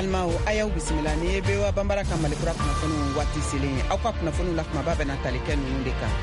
balimaw ayaw bisimila ni bewa bambara ka malikura kunnafoniw waati selen aw ka kunnafoniw la kumaba bɛna tali kɛ ninnu de kan.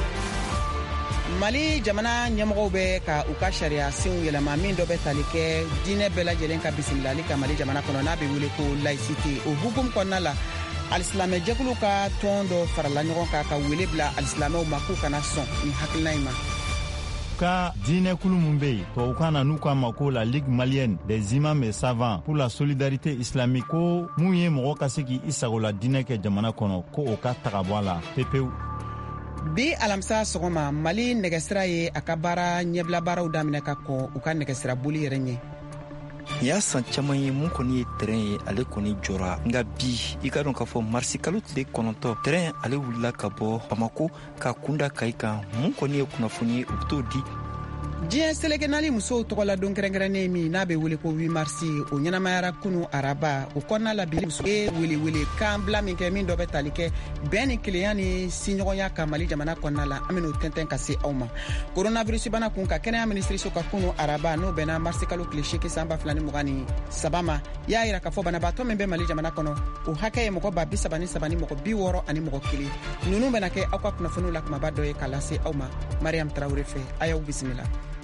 Mali jamana ɲɛmɔgɔw bɛ ka u ka sariya senw yɛlɛma min dɔ bɛ tali kɛ diinɛ bɛɛ lajɛlen ka bisimilali ka Mali jamana kɔnɔ n'a bɛ wele ko laïcité. O hukumu kɔnɔna la alisilamɛ jɛkulu ka tɔn dɔ farala ɲɔgɔn kan ka wele bila alisilamɛw ma k'u kana sɔn ni hakilina in ma. Ka diinɛ kulu mun be yen tubabukan na n'u k'a ma ko la Ligue malienne des imams et savants pour la solidarité islamique ko mun ye mɔgɔ ka se k'i sagola diinɛ kɛ jamana kɔnɔ ko o ka taga bɔ a la pepewu. Bi alamisa sɔgɔma Mali nɛgɛsira ye a ka baara ɲɛbila baaraw daminɛ ka kɔn u ka nɛgɛsira boli yɛrɛ ɲɛ. Nin y'a san caman ye mun kɔni ye terrain ye ale kɔni jɔra nka bi i ka dɔn k'a fɔ marisi kalo tile 9 terrain ale wulila ka bɔ Bamako ka kunda Kayi kan mun kɔni ye kunnafoni ye u bɛ t'o di. Diɲɛ seleke naani musow tɔgɔ la don kɛrɛnkɛrɛnnen min n'a bɛ wele ko 8 mars o ɲɛnamayara kunu araba o kɔnɔna la bi muso ye welewele kan bila min kɛ min dɔ bɛ tali kɛ bɛn ni kelenya ni siɲɔgɔnya ka Mali jamana kɔnɔna la an bɛn'o tɛntɛn ka se aw ma. Coronavirus bana kun ka kɛnɛya minisiriso ka kunu araba n'o bɛnna marisi kalo tile 8 san 2023 ma y'a yira k'a fɔ banabaatɔ min bɛ Mali jamana kɔnɔ o hakɛ ye mɔgɔ 33 ni mɔgɔ 60 ani mɔgɔ 1 ninnu bɛna kɛ aw ka kunnafoniw la kumaba dɔ ye k'a lase aw ma. Mariam Tarawele fɛ a y'aw bisimila.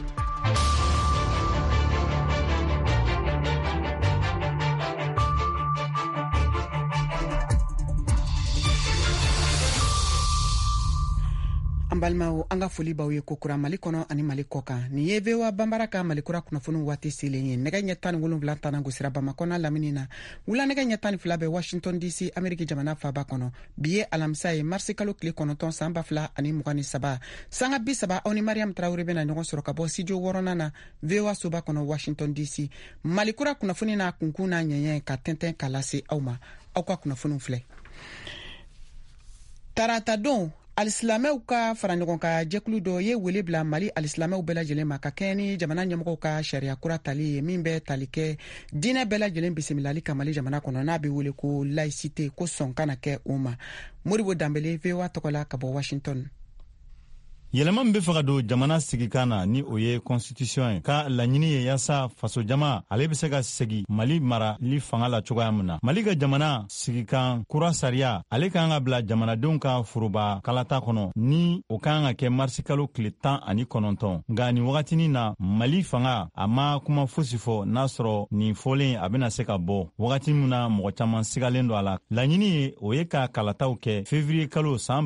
An balimaw an ka foli b'aw ye kokura Mali kɔnɔ ani Mali kɔ kan. Nin ye VOA Bambara ka Malikura kunnafoniw waati selen ye. Nɛgɛ ɲɛ 17 tanna gosira Bamakɔ n'a lamini na. Wula nɛgɛ ɲɛ 12 bɛ Washington DC Ameriki jamana faaba kɔnɔ. Bi ye alamisa ye marisi kalo tile 9 san 2023. Sanga 30 aw ni Mariam Tarawele bɛna ɲɔgɔn sɔrɔ ka bɔ studio 6nan na VOA soba kɔnɔ Washington DC. Malikura kunnafoni n'a kunkun n'a ɲɛɲɛ ka tɛntɛn ka lase aw ma. Aw ka kunnafoniw filɛ. Tarata don alisilamɛw ka fara ɲɔgɔn ka jɛkulu dɔ ye wele bila Mali alisilamɛw bɛɛ lajɛlen ma ka kɛɲɛ ni jamana ɲɛmɔgɔw ka sariya kura tali ye min bɛ tali kɛ diinɛ bɛɛ lajɛlen bisimilali ka Mali jamana kɔnɔ n'a bɛ wele ko laïcité ko sɔn kana kɛ o ma. Moribo Danbele VOA tɔgɔ la ka bɔ Washington. Yɛlɛma min bɛ fɛ ka don jamana sigikan na ni o ye constitution ye ka laɲini ye yaasa faso jama ale bɛ se ka segi Mali marali fanga la cogoya min na. Mali ka jamana sigikan kura sariya ale kan ka bila jamanadenw ka foroba kalata kɔnɔ ni o kan ka kɛ marisi kalo tile 19 nka nin wagatinin na Mali fanga a ma kuma fosi fɔ n'a sɔrɔ nin fɔlen a bɛna se ka bɔ wagati min na mɔgɔ caman sigalen don a la. Laɲini ye o ye ka kalataw kɛ février kalo san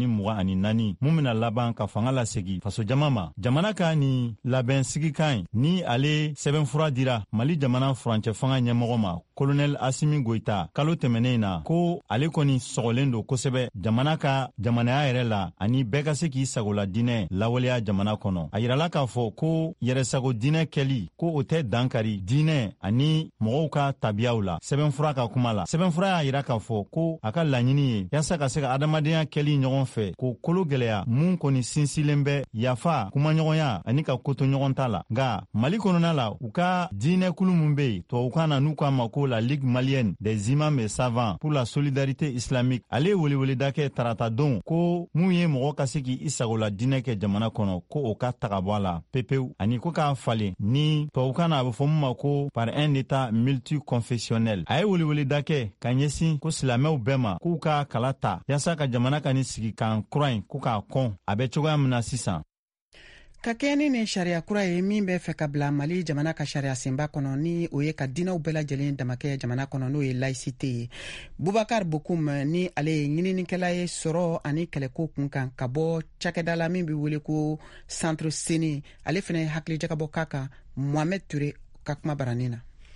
2024 mun bɛna laban ka fanga la segi faso jama ma. Jamana ka ni labɛn sigikan ni ale sɛbɛnfura dira Mali jamana furancɛ fanga ɲɛmɔgɔ ma Colonel Assimi Goïta kalo tɛmɛnen na ko ale kɔni sɔgɔlen don kosɛbɛ jamana ka jamanaya yɛrɛ la ani bɛɛ ka se k'i sagola diinɛ lawaleya jamana kɔnɔ. A yirala k'a fɔ ko yɛrɛsago diinɛ kɛli ko o tɛ dankari diinɛ ani mɔgɔw ka tabiyaw la. Sɛbɛnfura ka kuma la. Sɛbɛnfura y'a yira k'a fɔ ko a ka laɲini ye yaasa ka se ka adamadenya kɛli ɲɔgɔn fɛ ko kolo gɛlɛya mun kɔni sinsilen bɛ yafa kumaɲɔgɔnya ani ka koto ɲɔgɔn ta la. Nga Mali kɔnɔna la u ka diinɛ kulu mun be yen tubabukan na n'u k'a ma ko la Ligue malienne des imams et savants pour la solidarité islamique ale weleweleda kɛ tarata don ko mun ye mɔgɔ ka se k'i sagola diinɛ kɛ jamana kɔnɔ ko o ka taga bɔ a la pepewu ani ko k'a falen ni tubabukan na a bɛ fɔ mun ma ko par un état multiconfessionnel. A ye weleweleda kɛ ka ɲɛsin ko silamɛw bɛɛ ma k'u ka kala ta yaasa ka jamana ka ni sigikan kura in ko k'a kɔn a bɛ cogoya min na sisan. Ka kɛɲɛ ni sariya kura ye min bɛ fɛ ka bila Mali jamana ka sariya senba kɔnɔ ni o ye ka diinɛw bɛɛ lajɛlen damakɛ jamana kɔnɔ n'o ye laïcité ye. Bubakar Bokoum ni ale ye ɲininikɛla ye sɔrɔ ani kɛlɛko kun kan ka bɔ cakɛda la min bɛ wele ko Centre Seni ale fana hakilijakabɔ k'a kan Mohamed Touré ka kuma baranin na.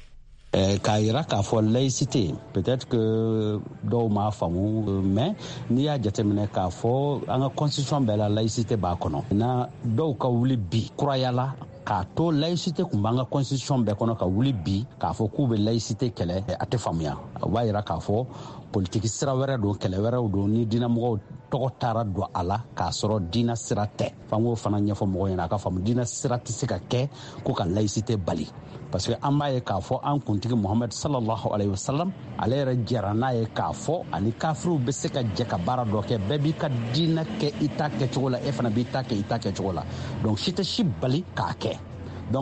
K'a yira k'a fɔ laïcité peut-être que dɔw m'a faamu mais n'i y'a jateminɛ k'a fɔ an ka constitution bɛɛ la laïcité b'a kɔnɔ na dɔw ka wuli bi kurayala k'a to laïcité kun b'an ka constitution bɛɛ kɔnɔ ka wuli bi k'a fɔ k'u bɛ laïcité kɛlɛ a tɛ faamuya. O b'a yira k'a fɔ politiki sira wɛrɛ don kɛlɛ wɛrɛw don ni diinɛmɔgɔw tɔgɔ taara don a la k'a sɔrɔ diinɛ sira tɛ. F'an k'o fana ɲɛfɔ mɔgɔw ɲɛna a ka faamu diinɛ sira tɛ se ka kɛ ko ka laïcité bali. Parce que an b'a ye k'a fɔ an kuntigi Muhamad sallallahu alayhi wa sallam ale yɛrɛ jɛra n'a ye k'a fɔ ani kafiriw bɛ se ka jɛ ka baara dɔ kɛ bɛɛ b'i ka diinɛ kɛ i ta kɛcogo la e fana b'i ta kɛ i ta kɛcogo la donc si tɛ si bali k'a kɛ donc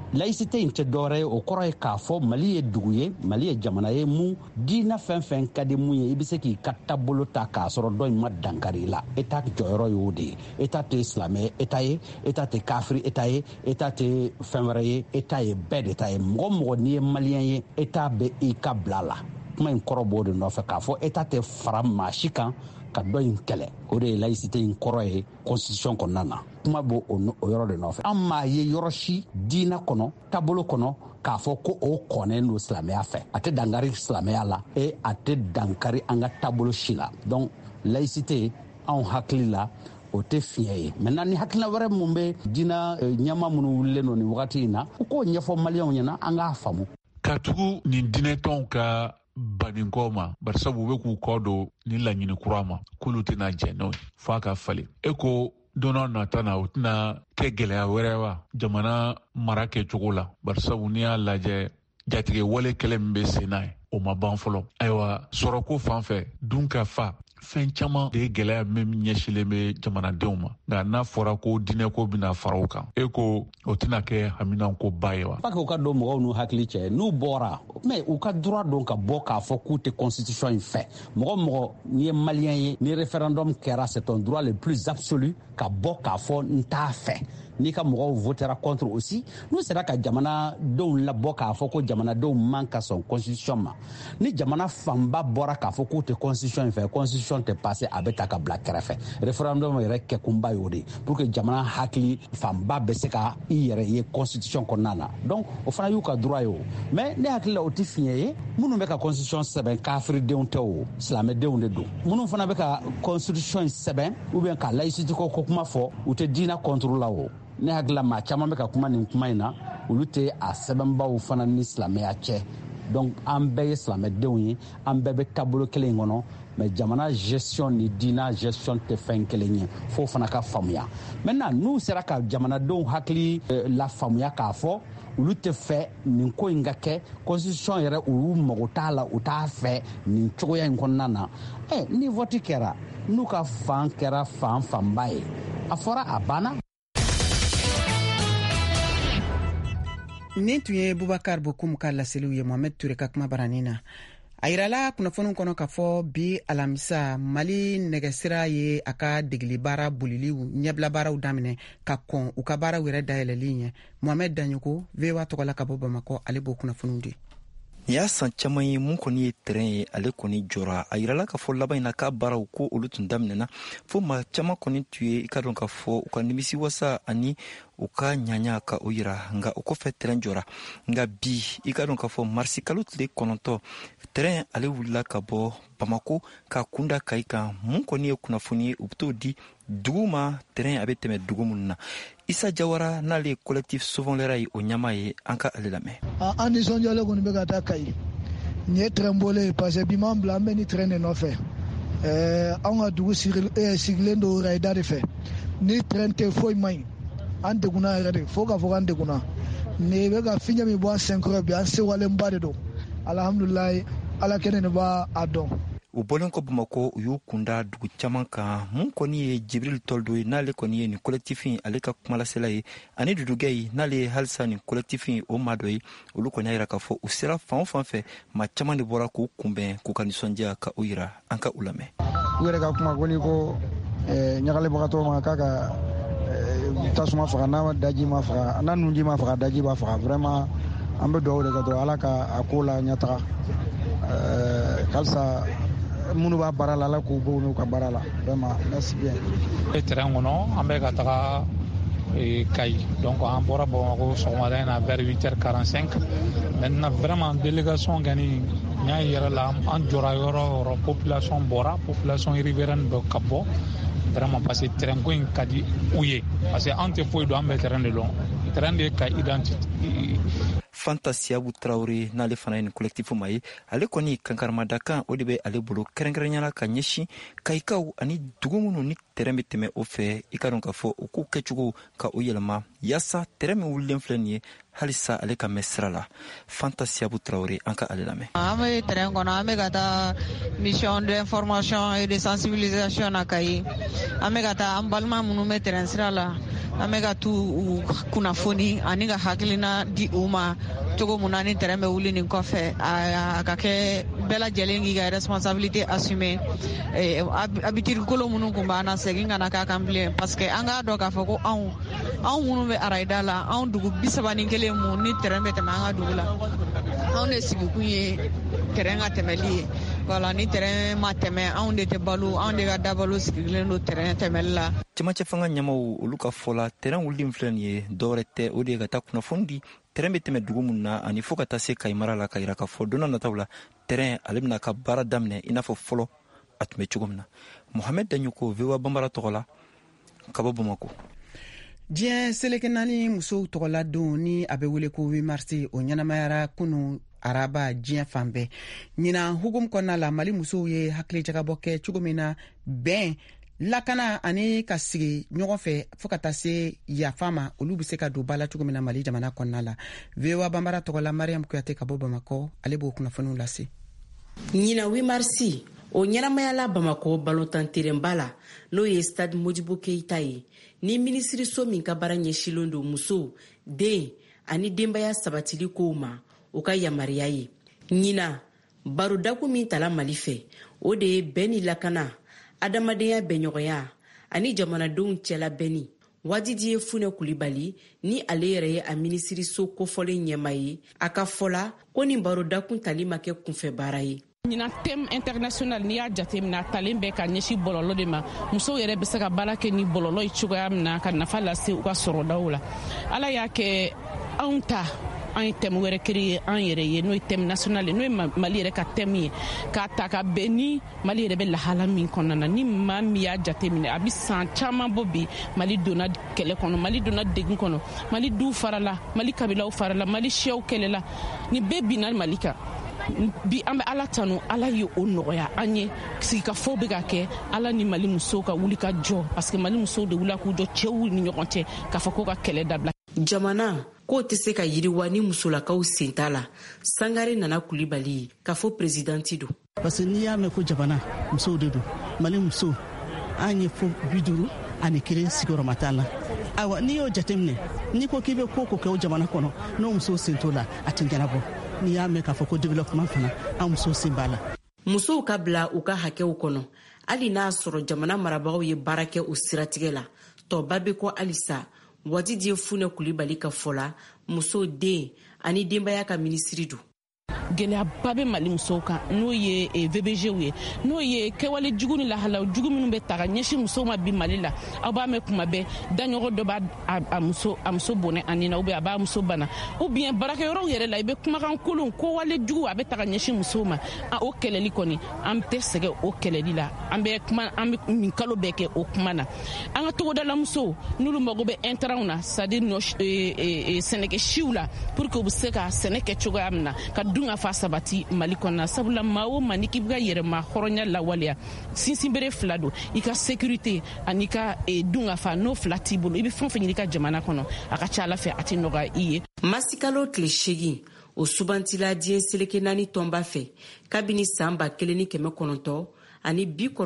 laïcité in tɛ dɔwɛrɛ ye o kɔrɔ ye k'a fɔ mali ye dugu ye mali ye jamana ye mun diinɛ fɛn fɛn ka di mun ye i be se k'i ka taabolo ta k'a sɔrɔ dɔ in ma dankari la eta jɔyɔrɔ y'o de ye eta tɛ silamɛ eta ye eta tɛ kafiri eta ye eta tɛ fɛn wɛrɛ ye eta ye bɛɛ de ta ye mɔgɔ mɔgɔ n'i ye maliyɛn ye eta bɛ i ka bila la kuma in kɔrɔ b'o de nɔfɛ k'a fɔ eta tɛ fara maa si kan ka dɔ in kɛlɛ o de ye laïcité in kɔrɔ ye constitution kɔnɔna na kuma b'o o yɔrɔ de nɔfɛ an m'a ye yɔrɔ si diinɛ kɔnɔ taabolo kɔnɔ k'a fɔ ko o kɔnɛn don silamɛya fɛ a tɛ dankari silamɛya la a tɛ dankari an ka taabolo si la donc laïcité anw hakili la o tɛ fiɲɛ ye maintenant ni hakilina wɛrɛ mun bɛ diinɛ ɲɛma minnu wulilen don nin wagati in na u k'o ɲɛfɔ maliyɛnw ɲɛna an k'a faamu ka tugu nin diinɛtɔnw ka banikɔ ma barisabu u bɛ k'u kɔ don ni laɲini kura ma k'olu tɛna jɛ n'o ye f'a ka falen e ko don dɔ nata na o tɛna kɛ gɛlɛya wɛrɛ wa jamana mara kɛcogo la barisabu n'i y'a lajɛ jatigɛ wale kɛlɛ min bɛ sen n'a ye o ma ban fɔlɔ ayiwa sɔrɔko fan fɛ dun ka fa fɛn caman de ye gɛlɛya min ɲɛsilen bɛ jamanadenw ma nka n'a fɔra ko diinɛko bɛna fara o kan e ko o tɛna kɛ haminanko ba ye wa. u ka don mɔgɔw n'u hakili cɛ n'u bɔra mais u ka droit don ka bɔ k'a fɔ k'u tɛ constitution in fɛ mɔgɔ n'i ye maliyɛn ye ni référendum kɛra c'est ton droit le plus absolu ka bɔ k'a fɔ n t'a fɛ n'i ka mɔgɔw votera contre aussi n'u sera ka jamanadenw labɔ k'a fɔ ko jamanadenw man ka sɔn constitution ma ni jamana fanba bɔra k'a fɔ k'u tɛ constitution in fɛ constitution tɛ passé a bɛ ta ka bila kɛrɛfɛ référendum yɛrɛ kɛkunba y'o de pour que jamana hakili fanba bɛ se ka i yɛrɛ ye constitution kɔnɔna na donc o fana y'u ka droit ye o mais ne hakili la o tɛ fiɲɛ ye minnu bɛ ka constitution sɛbɛn kafiridenw tɛ o silamɛdenw de don minnu fana bɛ ka constitution sɛbɛn ou bien ka laïcité ko kuma fɔ u tɛ diinɛ contre la o ne hakilila maa caman bɛ ka kuma nin kuma in na olu tɛ a sɛbɛnbaw fana ni silamɛya cɛ donc an bɛɛ ye silamɛdenw ye an bɛɛ bɛ taabolo kelen in kɔnɔ mais jamana gestion ni diinɛ gestion tɛ fɛn kelen ye fo fana ka faamuya maintenant n'u sera ka jamanadenw hakili la faamuya k'a fɔ olu tɛ fɛ nin ko in ka kɛ constitution yɛrɛ olu mago t'a la u t'a fɛ nin cogoya in kɔnɔna na ni vote kɛra n'u ka fan kɛra fanba ye a fɔra a banna. nin tun ye bubakar bokum ka laseliw ye mohamed ture ka kuma baranin na a yirala kunnafoniw kɔnɔ k'a fɔ bi alamisa mali nɛgɛsira ye a ka degeli baara boliliw ɲɛbila baaraw daminɛ ka kɔn u ka baaraw yɛrɛ dayɛlɛli ɲɛ mohamed daɲugo VOA tɔgɔla ka bɔ bamakɔ ale b'o kunnafoniw di. Nin y'a san caman ye mun kɔni ye terrain ye ale kɔni jɔra a yirala k'a fɔ laban in na k'a baaraw ko olu tun daminɛna fo maa caman kɔni tun ye i ka dɔn k'a fɔ u ka nimisi wasa ani u ka ɲaɲa ka o yira nka o kɔfɛ terrain jɔra nka bi i ka dɔn k'a fɔ marisi kalo tile 9 terrain ale wulila ka bɔ Bamako ka kunda Kayi kan mun kɔni ye kunnafoni ye u bɛ t'o di dugu ma terrain a bɛ tɛmɛ dugu minnu na Isa Jawara n'ale collectif Sauvons-les-Rails ye o ɲama ye an ka ale lamɛn. An nisɔndiyalen kɔni bɛ ka taa Kayi nin ye terrain bɔlen parce que bi m'an bila an bɛ ni terrain de nɔfɛ anw ka dugu sigilen don rayida de fɛ ni terrain tɛ foyi man ɲi an degunna yɛrɛ de fo k'a fɔ k'an degunna nin bɛ ka fiɲɛ min bɔ an senkɔrɔ bi an sewalenba de don alhamdulilayi ala kɛnɛ de b'a dɔn. U bɔlen kɔ Bamako u y'u kunda dugu caman kan mun kɔni ye Jibril Toldo ye n'ale kɔni ye nin collectif in ale ka kumalasela ye ani Dudu Gaye n'ale ye halisa nin collectif in o maa dɔ ye olu kɔni y'a yira k'a fɔ u sera fan o fan fɛ maa caman de bɔra k'u kunbɛn k'u ka nisɔndiya ka u yira an ka u lamɛn. U yɛrɛ ka kuma ko ni ko ɲagalibagatɔ ma k'a ka tasuma faga n'a daji ma faga n'a nunji ma faga daji b'a faga vraiment an bɛ dugawu de kɛ dɔrɔn ala ka a ko la ɲɛtaga halisa minnu b'a baara la ala k'u bɔ n'u ka baara la vraiment merci bien. terrain kɔnɔ an bɛ ka taga Kayi donc an bɔra Bamako sɔgɔmada in na vers 8h45 maintenant vraiment délégation kɔni n y'a yɛrɛ la an jɔra yɔrɔ o yɔrɔ population bɔra population riveraine bɛ ka bɔ vraiment parce que terrain ko in ka di u ye parce que an tɛ foyi dɔn an bɛ terrain de dɔn terrain de ka identité. Fanta Siabu Traoré n'ale fana ni collectif ma ye ale kɔni kankaramada kan o de bɛ ale bolo kɛrɛnkɛrɛnyala ka ɲɛsin kayikaw ani dugu minnu ni terrain bɛ tɛmɛ o fɛ i ka dɔn k'a fɔ u k'u kɛcogo ka o yɛlɛma yaasa terrain min wulilen filɛ nin ye halisa ale ka mɛn sira la. Fanta Siabu Traoré an ka ale lamɛn. An bɛ terrain kɔnɔ an bɛ ka taa mission d'information et de sensibilisation na Kayi an bɛ ka taa an balima minnu bɛ terrain sira la an bɛ ka t'u kunnafoni ani ka hakilina di u ma cogo mun na ni terrain bɛ wuli nin kɔfɛ a ka kɛ bɛɛ lajɛlen k'i ka responsabilité assumer habitude kolo minnu tun b'an na segin ka na k'a kan bilen parce que an k'a dɔn k'a fɔ ko anw minnu bɛ arayida la anw dugu 31 mun ni terrain bɛ tɛmɛ an ka dugu la anw de sigikun ye terrain ka tɛmɛli ye voilà ni terrain ma tɛmɛ anw de tɛ balo anw de ka dabalo sigilen don terrain tɛmɛli la. Cɛmancɛ fanga ɲɛmaw olu ka fɔ la terrain wulili filɛ nin ye dɔwɛrɛ tɛ o de ye ka taa kunnafoni di terrain bɛ tɛmɛ dugu mun na ani fo ka taa se Kayi mara la ka yira k'a fɔ donna nataw la terrain ale bɛna ka baara daminɛ i n'a fɔ fɔlɔ a tun bɛ cogo min na. Mohamed Daɲuko VOA Bambara tɔgɔ la ka bɔ Bamako. Diɲɛ seleke naani musow tɔgɔla don ni a bɛ wele ko 8 mars o ɲɛnamayara kunu araba diɲɛ fan bɛɛ. Ɲinan hukum kɔnɔna la Mali musow ye hakili jagabɔ kɛ cogo min na bɛn lakana ani ka sigi ɲɔgɔn fɛ fo ka taa se yafa ma olu bɛ se ka don ba la cogo min na Mali jamana kɔnɔna la. VOA Bambara tɔgɔla Mariam Kuyate ka bɔ Bamakɔ ale b'o kunnafoniw lase. Ɲinan 8 mars o ɲɛnamayala Bamakɔ balotan terenba la n'o ye stade Modibo Keita ye ni minisiriso min ka baara ɲɛsilen don muso den ani denbaya sabatili kow ma o ka yamariya ye. Ɲinan barodaku min tala Mali fɛ o de ye bɛn ni lakana adamadenya bɛɲɔgɔnya ani jamanadenw cɛla bɛnni. Wadidi ye Funɛ Kulibali ni ale yɛrɛ ye a minisiriso kofɔlen ɲɛma ye a ka fɔla ko nin barodakun tali ma kɛ kunfɛ baara ye. Ɲinan thème international ni y'a jatemina talen bɛ ka ɲɛsi bɔlɔlɔ de ma musow yɛrɛ bɛ se ka baara kɛ ni bɔlɔlɔ ye cogoya min na ka nafa lase u ka sɔrɔdaw la. Ala y'a kɛ anw ta an ye thème wɛrɛ créé an yɛrɛ ye n'o ye thème national n'o ye Mali yɛrɛ ka thème ye k'a ta ka bɛn ni Mali yɛrɛ bɛ lahala min kɔnɔna na ni maa min y'a jateminɛ a bɛ san caman bɔ bi Mali donna kɛlɛ kɔnɔ Mali donna degun kɔnɔ Mali duw farala Mali kabilaw farala Mali siyaw kɛlɛla ni bɛɛ binna Mali kan. Bi an bɛ Ala tanu Ala ye o nɔgɔya an ye sigikafɔ bɛ ka kɛ Ala ni Mali musow ka wuli ka jɔ parce que Mali musow de wuli k'u jɔ cɛw ni ɲɔgɔn cɛ k'a fɔ ko ka kɛlɛ dabila. Jamana k'o tɛ se ka yiriwa ni musolakaw sen t'a la Sangare Nana Kulibali k'a fɔ présidenti don. Parce que n'i y'a mɛn ko jamana musow de don Mali musow an ye fo 50 ani 1 sigiyɔrɔma t'a la. Ayiwa n'i y'o jateminɛ n'i ko k'i bɛ ko kɛ o jamana kɔnɔ n'o musow sen t'o la a tɛ ɲɛnabɔ. N'i y'a mɛn k'a fɔ ko développement fana an musow sen b'a la. Musow ka bila u ka hakɛw kɔnɔ hali n'a sɔrɔ jamana marabagaw ye baara kɛ o siratigɛ la tɔba bɛ kɔ halisa. Wadidi ye Funɛ Kulibali ka fɔla muso den ani denbaya ka minisiri don. Gɛlɛyaba bɛ Mali musow kan n'o ye VBGw ye n'o ye kɛwale jugu ni lahalaw jugu minnu bɛ ta ka ɲɛsin musow ma bi Mali la aw b'a mɛn kuma bɛɛ daɲɔgɔn dɔ b'a a muso bonɛ a nin na ou bien a b'a muso bana ou bien baarakɛyɔrɔw yɛrɛ la i bɛ kumakan kolon kowale jugu a bɛ ta ka ɲɛsin musow ma o kɛlɛli kɔni an tɛ sɛgɛn o kɛlɛli la an bɛ nin kalo bɛɛ kɛ o kuma na an ka togodala musow n'olu mago bɛ intrants na c'est-à-dire sɛnɛkɛsiw la pour que u bɛ se ka sɛnɛ kɛ cogoya min na ka dun fa sabati Mali kɔnɔna sabula maa o maa ni k'i bɛ ka yɛrɛma hɔrɔnya lawaleya sinsinbere fila don i ka sécurité ani ka dun ka fa n'o fila t'i bolo i bɛ fɛn o fɛn ɲini i ka jamana kɔnɔ a ka ca Ala fɛ a tɛ nɔgɔya i ye. Masikalo tile 8 o subantila diɲɛ seleke 4 tɔnba fɛ kabini san 1990 ani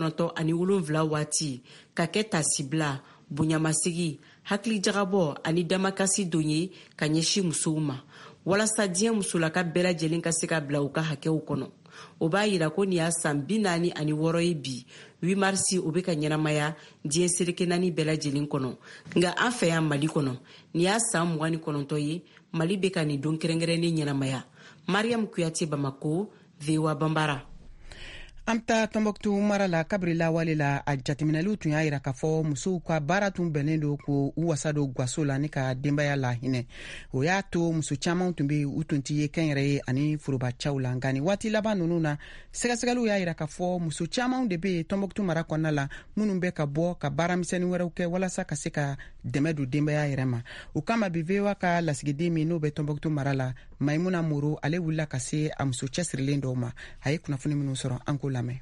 97 waati ka kɛ tasibila bonyamasegi hakili jagabɔ ani damakasi don ye ka ɲɛsin musow ma walasa diɲɛ musolaka bɛɛ lajɛlen ka se ka bila u ka hakɛw kɔnɔ. O b'a yira ko nin y'a san 46 ye bi 8 mars o bɛ ka ɲɛnamaya diɲɛ seleke 4 bɛɛ lajɛlen kɔnɔ nka an fɛ yan Mali kɔnɔ nin y'a san 29 ye Mali bɛ ka nin don kɛrɛnkɛrɛnnen ɲɛnamaya. Mariam Kuyate Bamako VOA Bambara. Amta Tombouctou mara la kabri la wale la a jateminɛliw tun y'a yira k'a fɔ musow ka baara tun bɛnnen don k'u wasa don gwaso la ni ka denbaya la hinɛ. O y'a to muso caman tun be u tun tɛ ye kɛnyɛrɛ ye ani forobacɛw la nka nin waati laban nunu na sɛgɛsɛgɛliw y'a yira k'a fɔ muso caman de be Tombouctou mara kɔnɔna la minnu bɛ ka bɔ ka baaramisɛnnin wɛrɛw kɛ walasa ka se ka dɛmɛ don denbaya yɛrɛ ma. O kama bi VOA ka lasigiden min n'o bɛ Tombouctou mara la Maïmouna Moro ale wulila ka se a muso cɛsirilen dɔw ma. A ye kunnafoni minnu sɔrɔ an ko lamɛn.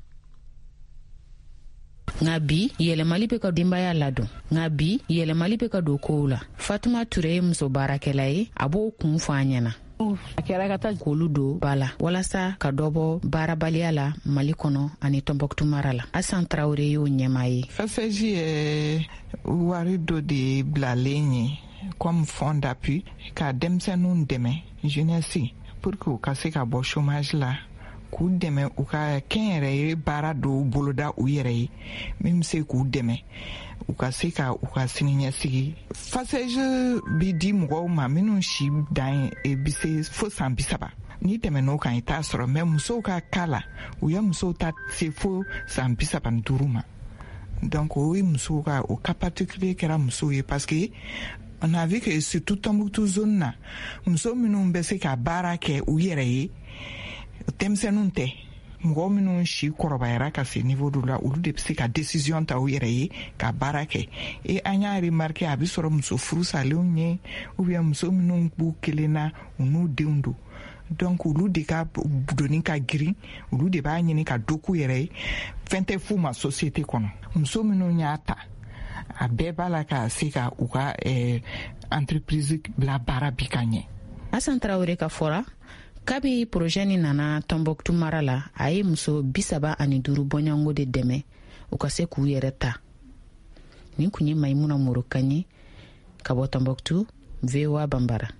Nga bi yɛlɛmali bɛ ka denbaya ladon. Nga bi yɛlɛmali bɛ ka don kow la. Fatima Ture ye muso baarakɛla ye, a b'o kun fɔ an ɲɛna. A kɛra ka taa k'olu don ba la walasa ka dɔ bɔ baarabaliya la Mali kɔnɔ ani Tombouctou mara la. Asan Traoré y'o ɲɛmaa ye. FCJ ye wari dɔ de bilalen ye comme fond d'appui ka denmisɛnninw dɛmɛ jeunesse pour que u ka se ka bɔ chômage la. K'u dɛmɛ u ka kɛnyɛrɛ ye baara dɔw boloda u yɛrɛ ye min bɛ se k'u dɛmɛ u ka se ka u ka siniɲɛsigi. FACEJ bi di mɔgɔw ma minnu si dan bi se fo san 30 ni tɛmɛn'o kan i t'a sɔrɔ mais musow ka cas la u ye musow ta se fo san 35 ma donc o ye musow ka o cas particulier kɛra musow ye parce que on a vu que surtout Tombouctou zone na muso minnu bɛ se ka baara kɛ u yɛrɛ ye denmisɛnninw tɛ mɔgɔ minnu si kɔrɔbayara ka se niveau dɔ la olu de bɛ se ka décision ta u yɛrɛ ye ka baara kɛ et an y'a remarqué a bɛ sɔrɔ muso furusalenw ye ou bien muso minnu b'u kelen na u n'u denw don donc olu de ka doni ka girin olu de b'a ɲini ka dɔ k'u yɛrɛ ye fɛn tɛ f'u ma société kɔnɔ muso minnu y'a ta a bɛɛ b'a la ka se ka u ka entreprise bila baara bi ka ɲɛ. Asan Traoré ka fɔra kabi projet ni nana Tombouctou mara la a ye muso 35 bɔɲɔngo de dɛmɛ u ka se k'u yɛrɛ ta. Nin kun ye Maïmouna Moro Kanye ka bɔ Tombouctou, VOA Bambara.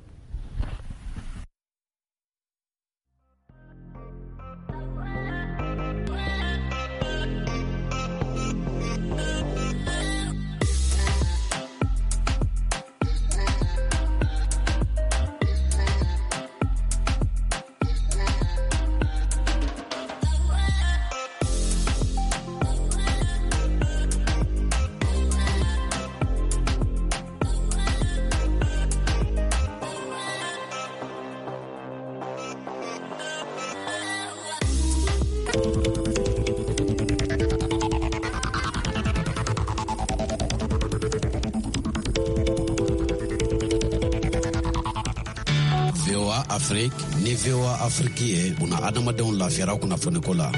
Afrique ni VOA Afrique ye una adamadenw lafiyara kunnafoniko la.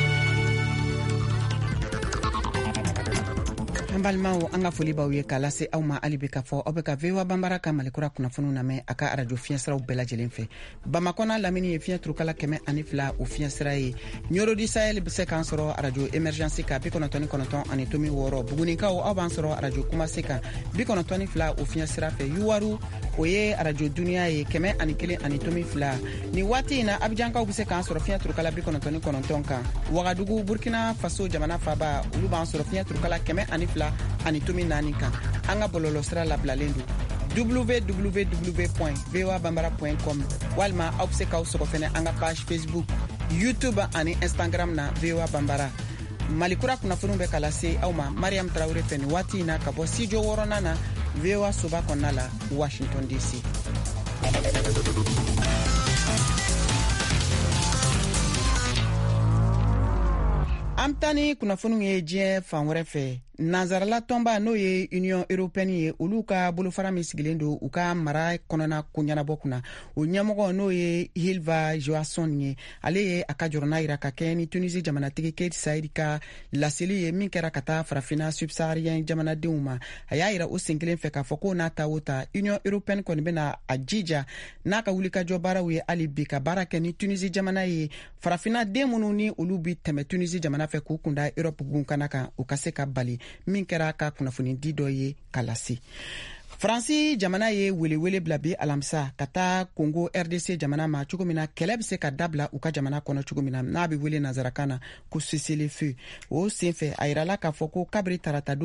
An balimaw an ka foli b'aw ye k'a lase aw ma hali bi k'a fɔ aw bɛ ka VOA Bambara ka malikura kunnafoniw lamɛn a ka radio fiɲɛsiraw bɛɛ lajɛlen fɛ. Bamakɔ n'a lamini ye fiɲɛ turukala 102 o fiɲɛsira ye. Ɲorodi Sahel bɛ se k'an sɔrɔ radio Emergence ka 99 ani tomi 6. Bugunikaw aw b'an sɔrɔ radio Kumase ka 92 o fiɲɛsira fɛ. Yuwaru o ye radio Dunuya ye 101 ani tomi 2. Ni waati in na Abidjankaw bɛ se k'an sɔrɔ fiɲɛ turukala 99 kan. Wagadugu Burkina Faso jamana faba olu b'an sɔrɔ fiɲɛ turukala 102 ani tomi 4 kan. An ka bɔlɔlɔ sira labilalen don www.voabambara.com walima aw bɛ se k'aw sɔrɔ fɛnɛ an ka page Facebook, YouTube ani Instagram na VOA Bambara. Malikura kunnafoniw bɛ ka lase aw ma Mariam Traoré fɛ nin waati in na ka bɔ studio 6nan na VOA soba kɔnɔna la Washington DC. An bɛ taa ni kunnafoniw ye diɲɛ fan wɛrɛ fɛ. Nanzarala tɔnba n'o ye Union Européenne ye olu ka bolofara min sigilen don u ka mara kɔnɔna ko ɲɛnabɔ kunna. O ɲɛmɔgɔ n'o ye Hilva Johansson ye ale ye a ka jɔrɔna yira ka kɛ ni Tunisie jamanatigi Kais Saied ka laseli ye min kɛra ka taa farafina subsaharien jamanadenw ma. A y'a yira o sen kelen fɛ k'a fɔ ko n'a ta o ta Union Européenne kɔni bɛna a jija n'a ka wulikajɔ baaraw ye hali bi ka baara kɛ ni Tunisie jamana ye farafina den minnu ni olu bi tɛmɛ Tunisie jamana fɛ k'u kunda Europe gunkana kan u ka se ka bali min kɛra ka kunnafoni di dɔ ye k'a lase. Faransi jamana ye welewele bila bi alamisa ka taa Congo RDC jamana ma cogo min na kɛlɛ bɛ se ka dabila u ka jamana kɔnɔ cogo min na n'a bɛ wele nanzarakan na ko cessez-le-feu. O senfɛ a yirala k'a fɔ ko kabiri tarata don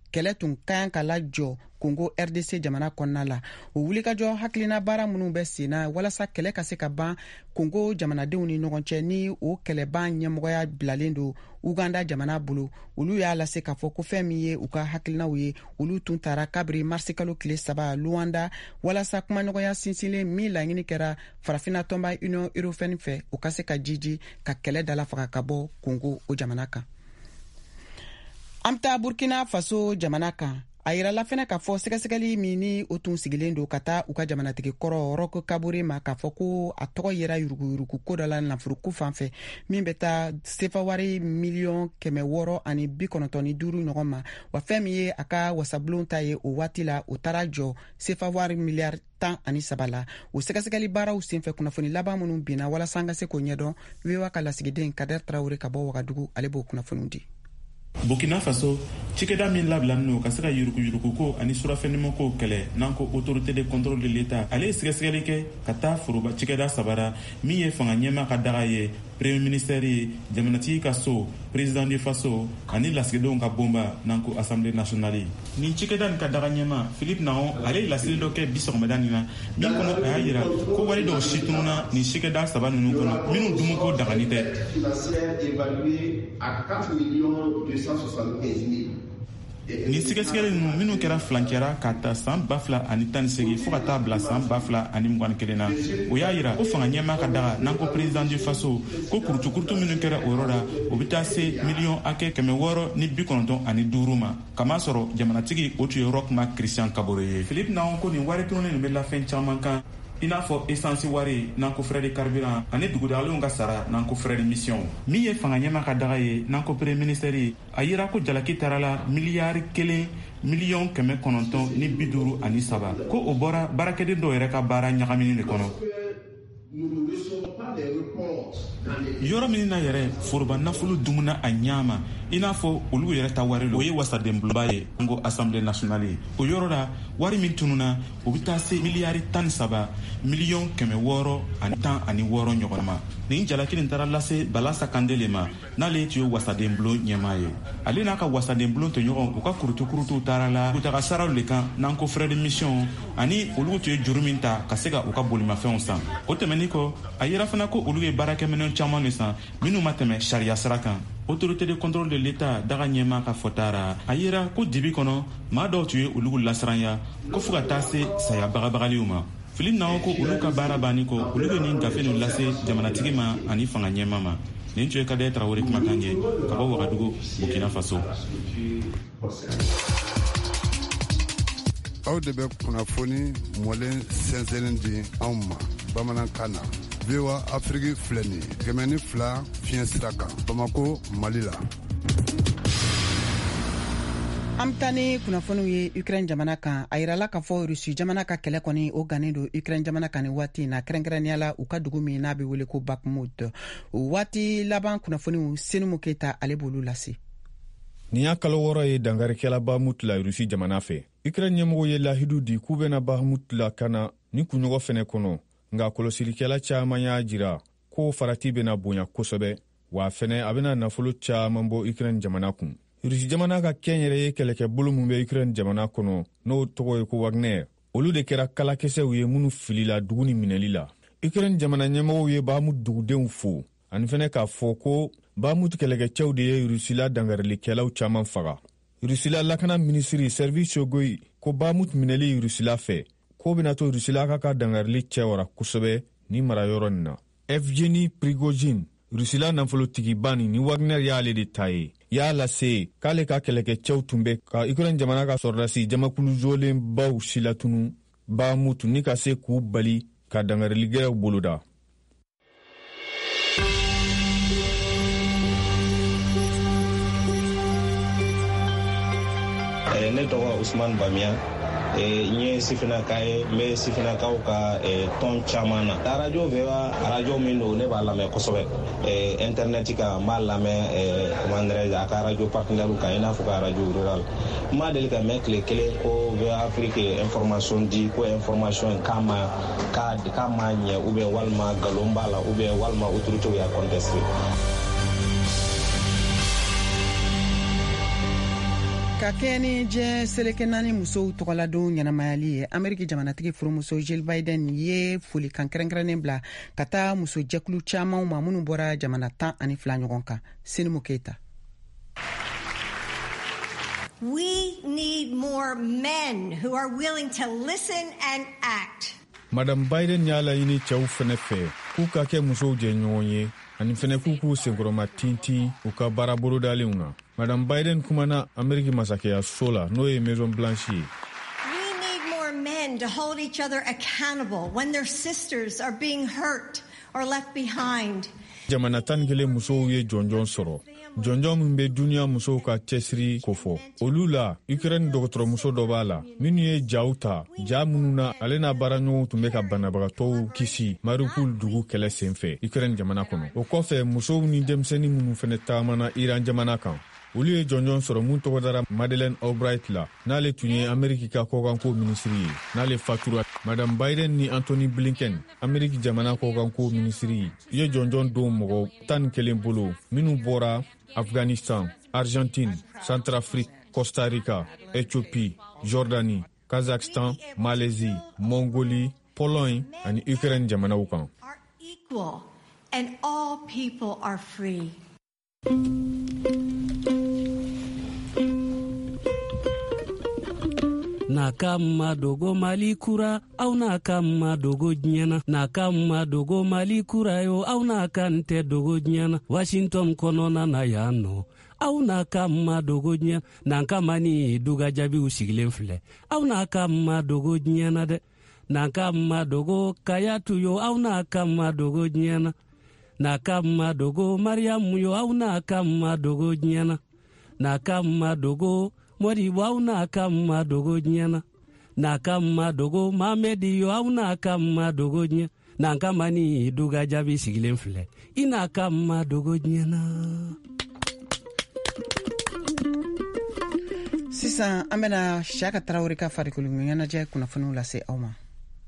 kɛlɛ tun kan ka lajɔ Congo RDC jamana kɔnɔna la. O wulikajɔ hakilina baara minnu bɛ sen na walasa kɛlɛ ka se ka ban Congo jamanadenw ni ɲɔgɔn cɛ ni o kɛlɛban ɲɛmɔgɔya bilalen don Uganda jamana bolo. Olu y'a lase k'a fɔ ko fɛn min ye u ka hakilinaw ye olu tun taara kabiri marisi kalo tile 3 Luanda walasa kumaɲɔgɔnya sinsinlen min laɲini kɛra farafina tɔnba Union Européenne fɛ u ka se ka jiji ka kɛlɛ dalafaga ka bɔ Congo o jamana kan. An bɛ taa Burkina Faso jamana kan. A yirala fɛnɛ k'a fɔ sɛgɛsɛgɛli min ni o tun sigilen don ka taa u ka jamanatigi kɔrɔ Roch Kabore ma k'a fɔ ko a tɔgɔ yera yuruguyurugu ko dɔ la nafuruku fan fɛ min bɛ taa sefa wari miliyɔn 695 ɲɔgɔn ma wa fɛn min ye a ka wasabulon ta ye o waati la o taara jɔ sefa wari miliyari 13 la. O sɛgɛsɛgɛli baaraw senfɛ kunnafoni laban minnu binna walasa an ka se k'o ɲɛdɔn VOA ka lasigiden Kader Traore ka bɔ Wagadugu ale b'o kunnafoniw di. Burkina Faso cikɛda min labilanen no ka se ka yuruguyurugu ko ani surafɛnimo ko kɛlɛ n'an ko autorité de contrôle de l'État ale ye sɛgɛsɛgɛli kɛ ka taa foroba cikɛda sabara min ye fanga ɲɛma ka daga ye premier ministère ye jamanatigi ka so président du faso ani lasigidenw ka bonba n'an ko assemblée nationale. Nin cikɛda nin ka daga ɲɛma Philippe Naon ale ye lasili dɔ kɛ bi sɔgɔmada nin na min kɔnɔ a y'a yira ko wari dɔw si tununa nin cikɛda saba ninnu kɔnɔ minnu dumuni dagani tɛ. Ni sɛgɛsɛgɛli ninnu minnu kɛra filancɛra ka ta san 2018 fo ka taa bila san 2021 na o y'a yira ko fanga ɲɛma ka daga n'an ko président du faso ko kurutukurutu minnu kɛra o yɔrɔ la o bɛ taa se miliyɔn hakɛ 695 ma kamasɔrɔ jamanatigi o tun ye Roch Marc Christian Kabore ye. Philippe Naon ko nin wari tununnen nin bɛ lafɛn caman kan i n'a fɔ essence wari n'an ko frais de carburant ani dugudagalenw ka sara n'an ko frais de mission. Min ye fanga ɲɛma ka daga ye n'an ko premier ministère ye a yira ko jalaki taara la miliyari 1 miliyɔn 953 ko o bɔra baarakɛden dɔw yɛrɛ ka baara ɲagamini de kɔnɔ. Yɔrɔ min na yɛrɛ foroba nafolo dumuna a ɲama i n'a fɔ olu yɛrɛ ta wari o ye wasaden bulonba ye an ko assemblée nationale ye. O yɔrɔ la wari min tununa o bɛ taa se miliyari 13 miliyɔn 616 ɲɔgɔn ma. Nin jalaki nin taara lase Balasa Kandele ma n'ale tun ye wasaden bulon ɲɛmaa ye. Ale n'a ka wasaden bulon tɔɲɔgɔn u ka kurutukurutu taara la kutaga saraw le kan n'an ko frais de mission ani olu tun ye juru min ta ka se ka u ka bolimafɛnw san. O tɛmɛni kɔ a yira fana ko olu ye baarakɛminɛn caman de san minnu ma tɛmɛ sariya sira kan. Autorité de contrôle de l'État daga ɲɛma ka fɔtara a yira ko dibi kɔnɔ maa dɔw tun ye olu lasiranya ko fo ka taa se saya bagabagaliw ma. Philippe Naon ko olu ka baara banni kɔ olu bɛ nin gafe ninnu lase jamanatigi ma ani fanga ɲɛma ma. Nin tun ye Kader Traore kumakan ye ka bɔ Wagadugu Burkina Faso. Aw de bɛ kunnafoni mɔlen sɛnsɛnnen di anw ma bamanankan na. VOA Afrique filɛ nin ye 102 fiɲɛ sira kan Bamako Mali la. An bɛ taa ni kunnafoniw ye Ukraine jamana kan a yirala k'a fɔ Rusi jamana ka kɛlɛ kɔni o gannen don Ukraine jamana kan ni waati na kɛrɛnkɛrɛnnenya la u ka dugu min n'a bɛ wele ko Bakhmut. O waati laban kunnafoniw Senumu Keyita ale b'olu lase. Nin y'a kalo 6 ye dangarikɛla Bakhmut la Rusi jamana fɛ. Ukraine ɲɛmɔgɔw ye lahidu di k'u bɛna Bakhmut la kana ni kunɲɔgɔn fɛnɛ kɔnɔ nka kɔlɔsilikɛla caman y'a jira ko farati bɛna bonya kosɛbɛ wa fɛnɛ a bɛna nafolo caman bɔ Ukraine jamana kun. Rusi jamana ka kɛnyɛrɛ ye kɛlɛkɛbolo mun bɛ Ukraine jamana kɔnɔ n'o tɔgɔ ye ko Wagner olu de kɛra kalakɛsɛw ye minnu filila dugu ni minɛli la. Ukraine jamana ɲɛmɔgɔw ye Bakhmut dugudenw fo ani fɛnɛ k'a fɔ ko Bakhmut kɛlɛkɛcɛw de ye Rusila dangarilikɛlaw caman faga. Rusila lakana minisiri Service Shogoyi ko Bakhmut minɛli Rusila fɛ ko bɛna to Rusila ka dangarili cɛwara kosɛbɛ ni marayɔrɔ nin na. Evgeny Prigozhin Rusila nafolotigiba ni Wagner y'ale de ta ye y'a lase k'ale ka kɛlɛkɛcɛw tun bɛ ka Ukraine jamana ka sɔrɔdasi jamakulu jolenbaw silatunu Bakhmut ni ka se k'u bali ka dangariligɛw boloda. Ne tɔgɔ Usman Bamiya n ye sifinaka ye n bɛ sifinakaw ka tɔn caman na. Radio VOA radio min don ne b'a lamɛn kosɛbɛ internet kan n b'a lamɛn a ka radio partenaire kan i n'a fɔ ka radio rural. N ma deli ka mɛn tile kelen ko VOA Afrique information di ko information k'a ma ɲɛ ou bien walima nkalon b'a la ou bien walima autorité y'a contesté. ka kɛ ni diɲɛ seleke naani musow tɔgɔladon ɲɛnamayali ye ameriki jamanatigi furumuso Jill Biden ye folikan kɛrɛnkɛrɛnnen bila ka taa muso jɛkulu camanw ma minnu bɔra jamana 12 ɲɔgɔn kan. Sinimu Keita. We need more men who are willing to listen and act. Madam Biden y'a laɲini cɛw fɛnɛ fɛ k'u ka kɛ musow jɛɲɔgɔn ye ani fɛnɛ k'u senkɔrɔma tintin u ka baara bolodalenw na. Madam Biden kumana Ameriki masakɛya so la n'o ye Maison Blanche ye. We need more men to hold each other accountable when their sisters are being hurt or left behind. Jamana 11 musow ye jɔnjɔn sɔrɔ. Jɔnjɔn min bɛ duniya musow ka cɛsiri kofɔ. Olu la Ukraine dɔgɔtɔrɔmuso dɔ b'a la minnu ye jaw ta ja minnu na ale n'a baaraɲɔgɔnw tun bɛ ka banabagatɔw kisi Mariupol dugu kɛlɛ senfɛ Ukraine jamana kɔnɔ. O kɔfɛ musow ni denmisɛnnin minnu fɛnɛ taamana Iran jamana kan. Olu ye jɔnjɔn sɔrɔ mun tɔgɔ dara Madeleine Albright la n'ale tun ye Ameriki ka kɔkanko minisiri ye. N'ale fatura Madam Biden ni Anthony Blinken Ameriki jamana kɔkanko minisiri ye jɔnjɔn don mɔgɔ 11 bolo minnu bɔra Afghanistan, Argentine, Centrafrique, Costa Rica, Éthiopie, Jordanie, Kazakhstan, Malaisie, Mongolie, Pologne ani Ukraine jamanaw kan. Are equal and all people are free. Nakama dogo mali kura au nakama dogo nyana, nakama dogo mali kura yo au nakante dogo nyana. Washington konona na yano au nakama dogo nyana, nakama ni duga jabi usigilen fle au nakama dogo nyana de, nakama dogo kayatu yo au nakama dogo nyana, nakama dogo Mariamu yo au nakama dogo nyana, nakama dogo mori wau na kama dogo nyana, na kama dogo mamedi yo au na kama dogo nyana, na kama ni duga jabi sigilen fle ina kama dogo nyana. Sisan an bɛna Siyaka Tarawele ka farikolo ɲɛnajɛ kunnafoniw lase aw ma.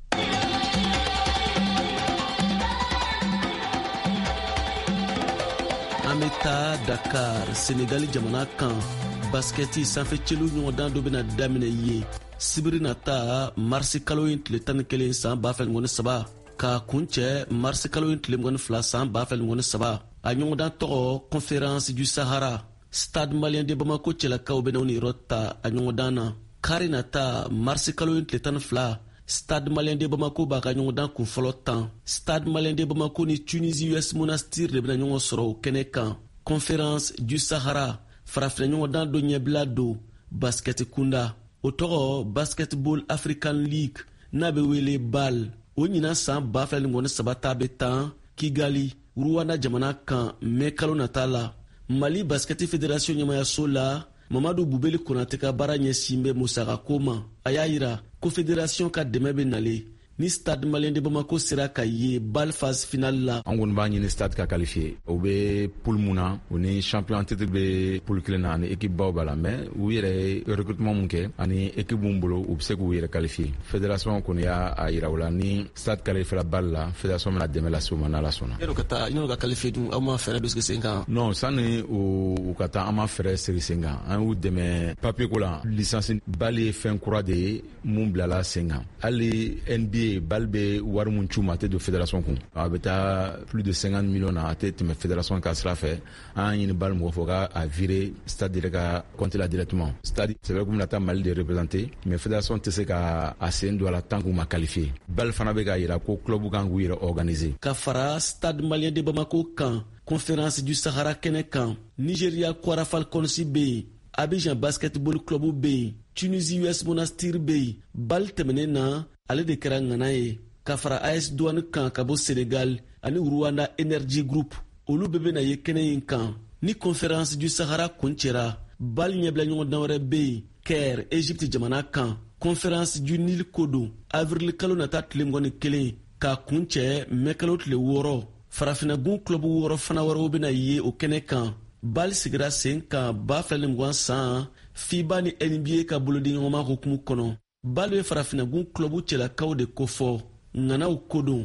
An bɛ taa Dakar, Senegal jamana kan. Basketi sanfɛ celu ɲɔgɔndan dɔ bɛna daminɛ ye sibiri nata marisi kalo in tile 11 san 2023 ka kuncɛ marisi kalo in tile 22 san 2023 a ɲɔgɔndan tɔgɔ Conférence du Sahara. Stade malien de Bamako cɛlakaw bɛna ni yɔrɔ ta a ɲɔgɔndan na. Kari nata marisi kalo in tile 12 Stade malien de Bamako b'a ka ɲɔgɔndan kunfɔlɔ tan. Stade malien de Bamako ni Tunisie US Monastir de bɛna ɲɔgɔn sɔrɔ o kɛnɛ kan. Conférence du Sahara farafina ɲɔgɔndan dɔ ɲɛbila do basket kunda o tɔgɔ Basketball African League n'a bɛ wele BAL. O ɲinan san 2023 ta bɛ tan Kigali Rwanda jamana kan mɛ kalo nata la. Mali Basket Fédération ɲɛmayaso la Mamadu Bubeli Konate ka baara ɲɛsin bɛ musakako ma. A y'a yira ko fédération ka dɛmɛ bɛ nale ni Stade malien de Bamako sera ka ye BAL phase finale la. An kɔni b'a ɲini Stade ka qualifier. O bɛ poule mun na o ni champion titre bɛ poule kelen na ani équipe baw b'a la mais u yɛrɛ recrutement mun kɛ ani équipe mun bolo u bɛ se k'u yɛrɛ qualifier. Fédération kɔni y'a yira o la ni Stade qualifiera BAL la fédération bɛna dɛmɛ lase o ma n'Ala sɔnna. Yan'o ka qualifier dun aw ma fɛɛrɛ dɔ sigi sen kan? Non sani u ka taa an ma fɛɛrɛ sigi sen kan an y'u dɛmɛ papier ko la licence BAL ye fɛn kura de ye mun bilala sen kan. Hali NBA BAL bɛ wari mun c'u ma a tɛ don fédération kun a bɛ taa plus de 50 millions na a tɛ tɛmɛ fédération ka sira fɛ an ɲini BAL mɔgɔ fɔ ka virer Stade yɛrɛ ka compte la directement. Stade c'est vrai que bɛna taa Mali de représenter mais fédération tɛ se ka a sen don a la tant k'u ma qualifier. BAL fana bɛ ka yira ko club kan k'u yɛrɛ organiser. Ka fara Stade malien de Bamako kan Conférence du Sahara kɛnɛ kan Nigeria Kwara Falcons bɛ yen Abidjan Basketball Club bɛ yen Tunisie US Monastir bɛ yen BAL tɛmɛnen na ale de kɛra ŋana ye ka fara AS Douane kan ka bɔ Senegal ani Rwanda Energy Group olu bɛɛ bɛna ye kɛnɛ in kan ni Conférence du Sahara kuncɛra BAL ɲɛbila ɲɔgɔndan wɛrɛ bɛ yen Caire Égypte jamana kan Conférence du Nil ko don avril kalo nata tile 21 ka kuncɛ mɛ kalo tile 6 farafinagun club 6 fana wɛrɛw bɛna ye o kɛnɛ kan BAL sigira sen kan 2020 san FIBA ni NBA ka bolodi ɲɔgɔnma hukumu kɔnɔ. BAL bɛ farafinagun club cɛlakaw de kofɔ ŋanaw kodon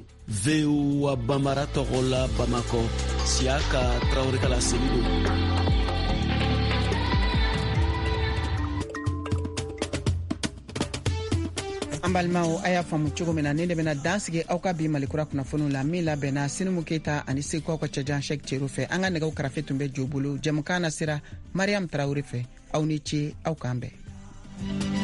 VOA Bambara tɔgɔ la Bamako Siyaka Tarawele ka laseli don. an balimaw a y'a faamu cogo min na ne de bena dansigi aw ka bi malikura kunnafoniw la min labɛnna Sinimu Keyita ani Seku aw ka cɛjan Cheick Thierno fɛ. An ka nɛgɛw karafe tun bɛ jo bolo. Jɛmukan na sera Mariam Traoré fɛ. Aw ni ce, aw k'an bɛn.